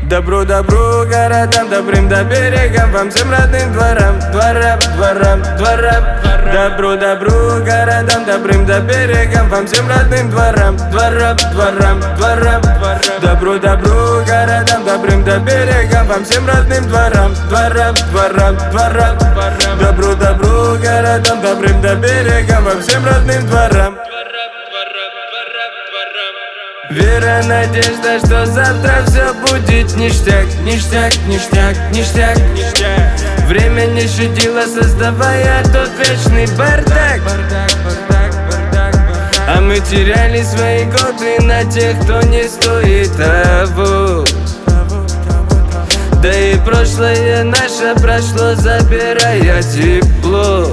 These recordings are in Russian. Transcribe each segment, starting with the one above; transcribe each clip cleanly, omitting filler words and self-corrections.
Добру, добру, городам, добрым до берегам, вам всем родным дворам, дворам, дворам, дворам. Добру, добру, городам, добрым до берегам, вам всем родным дворам, дворам, дворам, дворам. Добру, добру, городам, добрым до берегам, вам всем родным дворам, дворам, дворам, дворам. Добру, добру, городам, добрым до берегам, вам всем родным дворам. Вера, надежда, что завтра все будет ништяк, ништяк, ништяк, ништяк, ништяк. Время не щадило, создавая тот вечный бардак. А мы теряли свои годы на тех, кто не стоит того. Да и прошлое наше прошло, забирая тепло.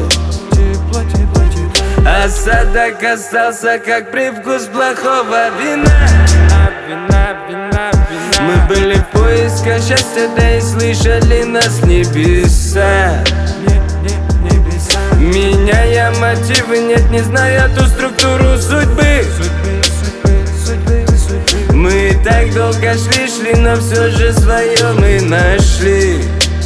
Осадок остался, как привкус плохого вина. Мы были в поисках счастья, да и слышали нас небеса. Меняя мотивы, нет, не зная ту структуру судьбы. Мы так долго шли, но все же свое мы нашли.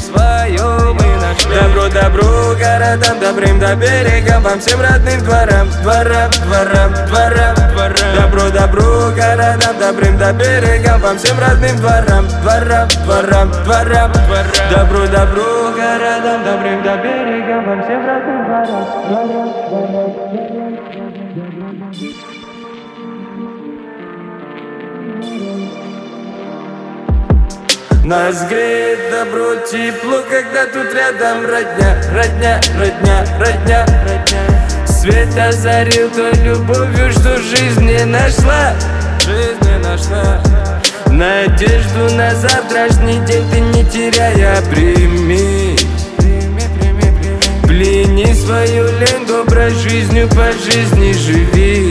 Добру, добру, городам, добрым до берегам, вам всем родным дворам, дворам, дворам, дворам. Добру, добру, городам, добрым до берегам, вам всем родным дворам, дворам, дворам, дворам. Добру, добру, городам, добрым до берегам, вам всем родным дворам, дворам, дворам, дворам. Нас греет добро, тепло, когда тут рядом родня, родня, родня, родня, родня. Свет озарил той любовью, что жизнь не нашла, жизнь не нашла. Надежду на завтрашний день ты не теряя прими. Плени свою лень, доброй жизнью по жизни живи.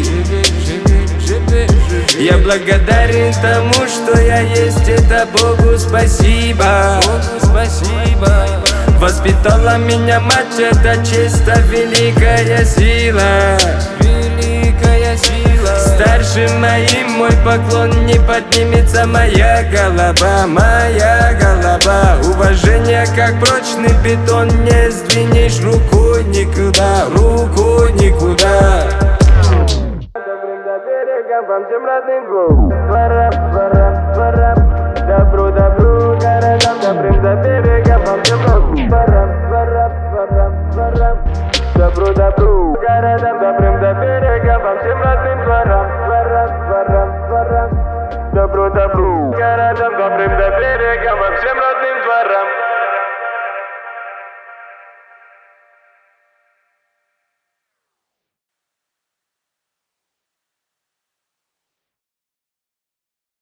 Я благодарен тому, что я есть, это Богу спасибо. Спасибо. Воспитала меня мать, это честь, великая сила. Великая сила. Старшим моим мой поклон, не поднимется моя голова, моя голова. Уважение, как прочный бетон, не сдвинешь рукой никуда, рукой никуда. Вам всем родным дворам, дворам, дворам. Добру, добру, городам, добрым до берега, вам всем родным дворам, дворам, дворам, дворам. Добру, добру, городам, добрым до берега, вам всем родным дворам, дворам, дворам, дворам. Добру, добру, городам, добрым до берега, вам всем родным дворам.